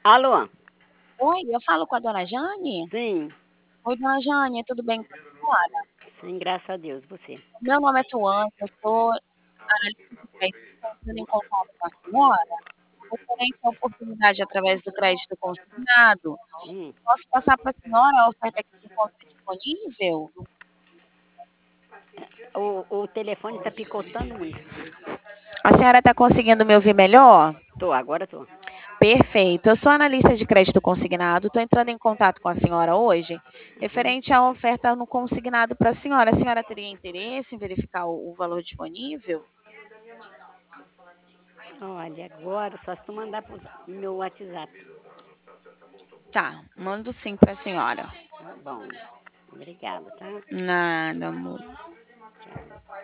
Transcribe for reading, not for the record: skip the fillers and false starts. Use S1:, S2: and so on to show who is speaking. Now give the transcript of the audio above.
S1: Alô?
S2: Oi, eu falo com a dona Jane?
S1: Sim,
S2: Oi, dona Jane, tudo bem com a senhora?
S1: sim, graças a Deus, você.
S2: Meu nome é Tuane, eu sou analista de crédito, estou entrando em contato com a senhora, referente à oportunidade através do crédito consignado.
S1: Hum.
S2: Posso passar para a senhora a oferta que se encontra disponível?
S1: O telefone está picotando muito.
S2: A senhora está conseguindo me ouvir melhor?
S1: Tô, agora tô.
S2: Perfeito. Eu sou analista de crédito consignado, estou entrando em contato com a senhora hoje,
S1: Uhum.
S2: referente à oferta no consignado para a senhora. A senhora teria interesse em verificar o valor disponível?
S1: Olha, agora só se tu mandar pro meu WhatsApp.
S2: Tá, mando sim para a senhora.
S1: Tá bom. Obrigada, tá?
S2: Nada, amor.
S1: Tchau.